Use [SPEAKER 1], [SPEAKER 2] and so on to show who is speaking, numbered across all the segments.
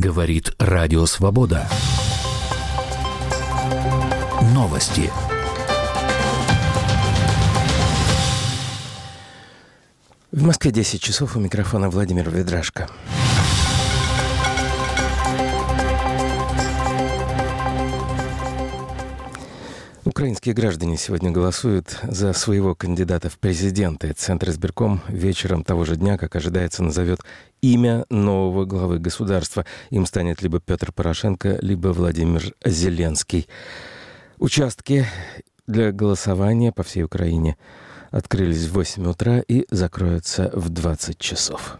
[SPEAKER 1] Говорит Радио Свобода. Новости.
[SPEAKER 2] В Москве 10 часов, у микрофона Владимир Ведрашко. Украинские граждане сегодня голосуют за своего кандидата в президенты. Центр избирком вечером того же дня, как ожидается, назовет имя нового главы государства. Им станет либо Петр Порошенко, либо Владимир Зеленский. Участки для голосования по всей Украине открылись в 8 утра и закроются в 20 часов.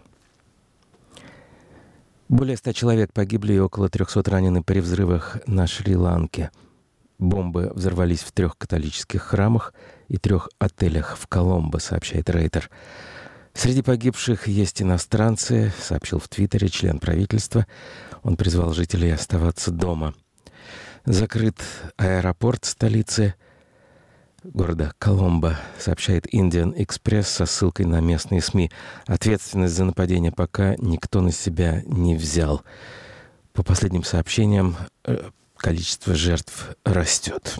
[SPEAKER 2] Более 100 человек погибли и около 300 ранены при взрывах на Шри-Ланке. Бомбы взорвались в 3 католических храмах и 3 отелях в Коломбо, сообщает Рейтер. Среди погибших есть иностранцы, сообщил в Твиттере член правительства. Он призвал жителей оставаться дома. Закрыт аэропорт столицы города Коломбо, сообщает Indian Express со ссылкой на местные СМИ. Ответственность за нападение пока никто на себя не взял. По последним сообщениям, количество жертв растет.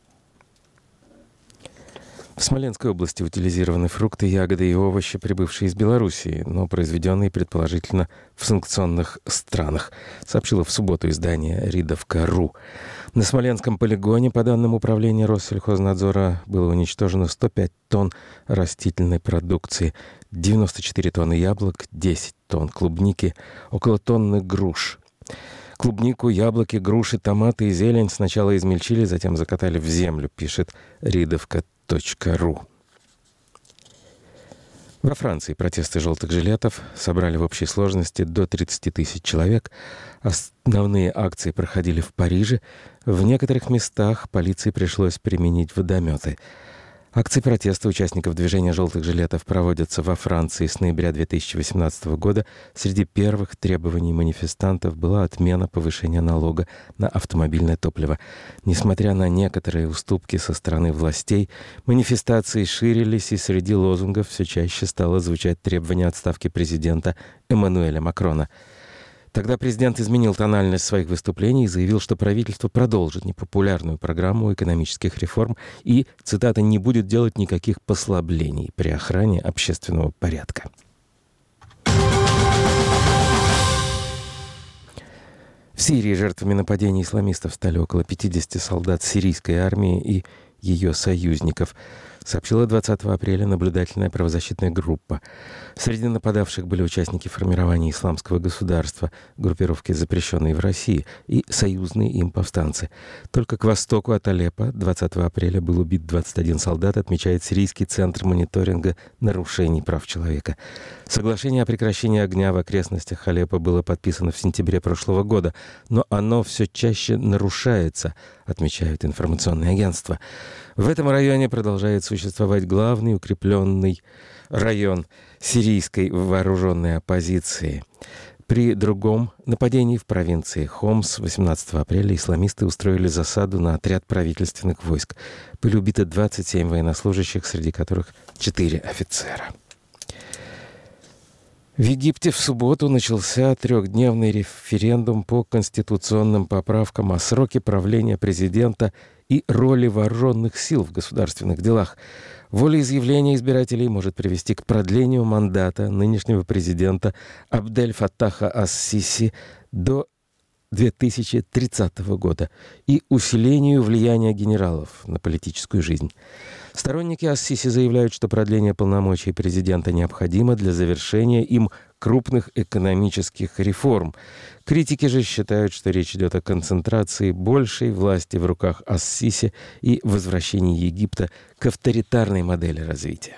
[SPEAKER 2] В Смоленской области утилизированы фрукты, ягоды и овощи, прибывшие из Белоруссии, но произведенные, предположительно, в санкционных странах, сообщило в субботу издание «Ридовка.ру». На Смоленском полигоне, по данным Управления Россельхознадзора, было уничтожено 105 тонн растительной продукции, 94 тонны яблок, 10 тонн клубники, около тонны груш. Клубнику, яблоки, груши, томаты и зелень сначала измельчили, затем закатали в землю, пишет Ридовка.ру. Во Франции протесты желтых жилетов собрали в общей сложности до 30 тысяч человек. Основные акции проходили в Париже. В некоторых местах полиции пришлось применить водометы. Акции протеста участников движения «Желтых жилетов» проводятся во Франции с ноября 2018 года. Среди первых требований манифестантов была отмена повышения налога на автомобильное топливо. Несмотря на некоторые уступки со стороны властей, манифестации ширились, и среди лозунгов все чаще стало звучать требование отставки президента Эммануэля Макрона. Тогда президент изменил тональность своих выступлений и заявил, что правительство продолжит непопулярную программу экономических реформ и, цитата, «не будет делать никаких послаблений при охране общественного порядка». В Сирии жертвами нападений исламистов стали около 50 солдат сирийской армии и ее союзников, сообщила 20 апреля наблюдательная правозащитная группа. Среди нападавших были участники формирования исламского государства, группировки, запрещенные в России, и союзные им повстанцы. Только к востоку от Алеппо 20 апреля был убит 21 солдат, отмечает Сирийский центр мониторинга нарушений прав человека. Соглашение о прекращении огня в окрестностях Алеппо было подписано в сентябре прошлого года, но оно все чаще нарушается, отмечают информационные агентства. В этом районе продолжает существовать главный укрепленный район сирийской вооруженной оппозиции. При другом нападении в провинции Хомс 18 апреля исламисты устроили засаду на отряд правительственных войск. Были убиты 27 военнослужащих, среди которых 4 офицера. В Египте в субботу начался 3-дневный референдум по конституционным поправкам о сроке правления президента и роли вооруженных сил в государственных делах. Волеизъявление избирателей может привести к продлению мандата нынешнего президента Абдель-Фаттаха ас-Сиси до 2030 года и усилению влияния генералов на политическую жизнь. Сторонники ас-Сиси заявляют, что продление полномочий президента необходимо для завершения им крупных экономических реформ. Критики же считают, что речь идет о концентрации большей власти в руках ас-Сиси и возвращении Египта к авторитарной модели развития.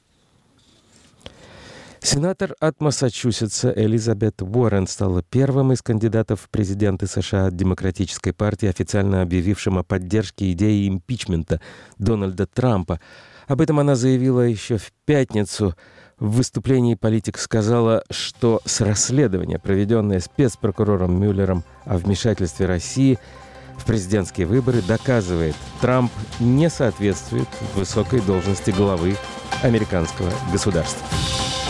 [SPEAKER 2] Сенатор от Массачусетса Элизабет Уоррен стала первым из кандидатов в президенты США от Демократической партии, официально объявившим о поддержке идеи импичмента Дональда Трампа. Об этом она заявила еще в пятницу. В выступлении политик сказала, что с расследования, проведенное спецпрокурором Мюллером о вмешательстве России в президентские выборы, доказывает, Трамп не соответствует высокой должности главы американского государства.